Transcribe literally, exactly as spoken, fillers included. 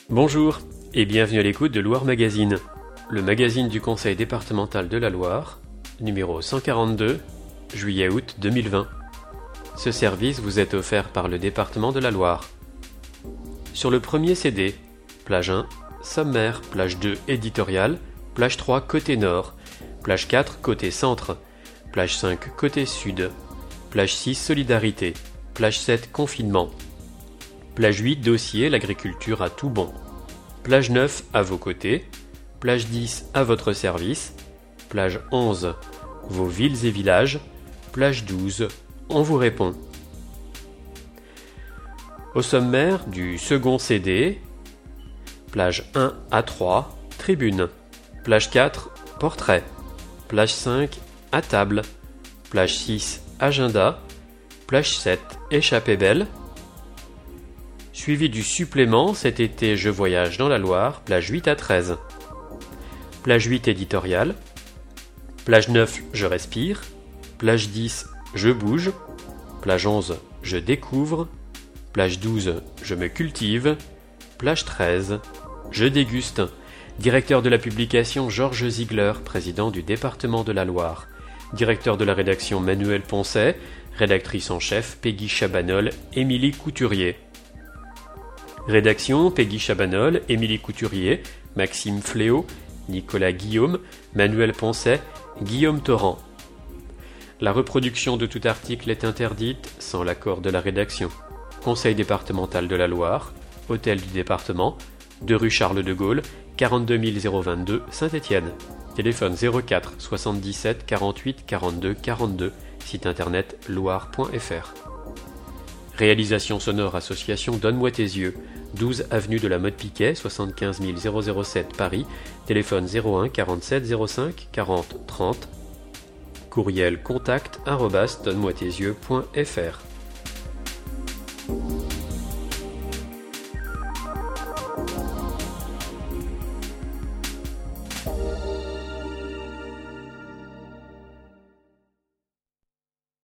Bonjour et bienvenue à l'écoute de Loire Magazine, le magazine du Conseil départemental de la Loire, numéro cent quarante-deux, juillet-août deux mille vingt. Ce service vous est offert par le département de la Loire. Sur le premier C D, plage un, sommaire, plage deux, éditorial, plage trois, côté nord, plage quatre, côté centre, plage cinq, côté sud, plage six, solidarité, plage sept, confinement, plage huit, dossier, l'agriculture à tout bon, plage neuf, à vos côtés, plage dix, à votre service, plage onze, vos villes et villages, plage douze, on vous répond. Au sommaire du second C D, plage un à trois, tribune, plage quatre, portrait, plage cinq, à table, plage six, agenda, plage sept, échappée belle, suivi du supplément cet été je voyage dans la Loire, plage huit à treize, plage huit éditorial, plage neuf je respire, plage dix je bouge, plage onze je découvre, plage douze je me cultive, plage treize je déguste. Directeur de la publication Georges Ziegler, président du département de la Loire. Directeur de la rédaction Manuel Poncet, rédactrice en chef Peggy Chabanol, Émilie Couturier. Rédaction Peggy Chabanol, Émilie Couturier, Maxime Fléau, Nicolas Guillaume, Manuel Poncet, Guillaume Torrent. La reproduction de tout article est interdite sans l'accord de la rédaction. Conseil départemental de la Loire, Hôtel du département, deux rue Charles de Gaulle, quarante-deux mille vingt-deux Saint-Étienne. Téléphone zéro quatre soixante-dix-sept quarante-huit quarante-deux quarante-deux. Site internet loire point f r. Réalisation sonore association Donne-moi tes yeux. douze avenue de la Motte Piquet, soixante-quinze mille sept Paris. Téléphone zéro un quarante-sept zéro cinq quarante trente. Courriel contact arobase donne moi tes yeux point f r.